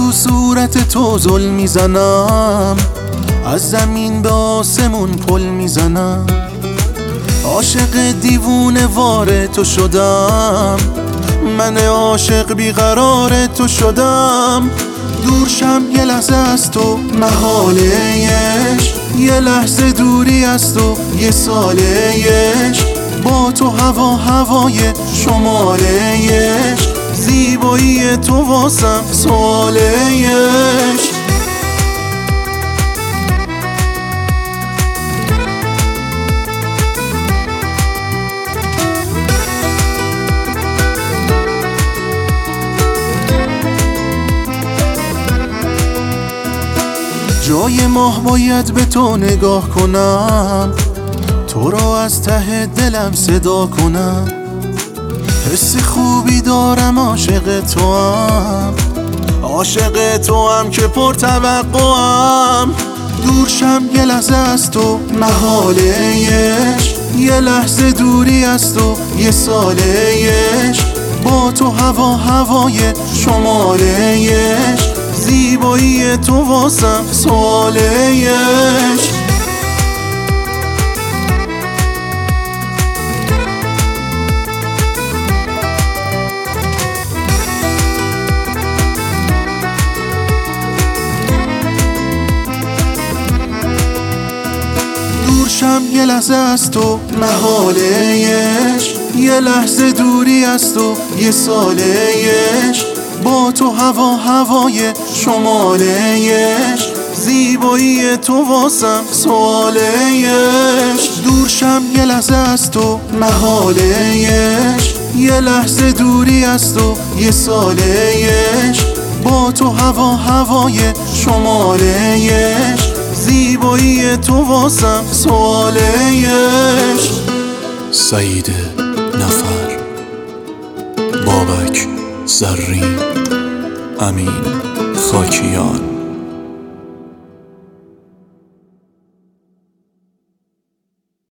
رو صورت تو زل میزنم، از زمین به آسمون پل میزنم. عاشق دیوونه وار تو شدم، من عاشق بیقرار تو شدم. دورشم یه لحظه از تو محالهش، یه لحظه دوری از تو یه سالهش. با تو هوا هوای شمالهش، زیبایی تو واسم سوالهش. جای ماه باید به تو نگاه کنم، تو رو از ته دلم صدا کنم. حس خوبی دارم، عاشق تو هم، عاشق تو هم که پر توقعم. دورشم یه لحظه از تو محالهش، یه لحظه دوری از تو یه سالهش. با تو هوا هوای شمالهش، زیبایی تو واسم سوالهش. دورشم یه لحظه از تو محالهش، یه لحظه دوری از تو یه سالهش. با تو هوا هوای شمالهش، زیبایی تو واسم سوالهش. دورشم یه لحظه از تو محالهش، یه لحظه دوری از تو یه سالهش. با تو هوا هوای شمالهش، زیبایی تو واسم سوالهش. سعید نفر، بابک زرین، امین خاکیان.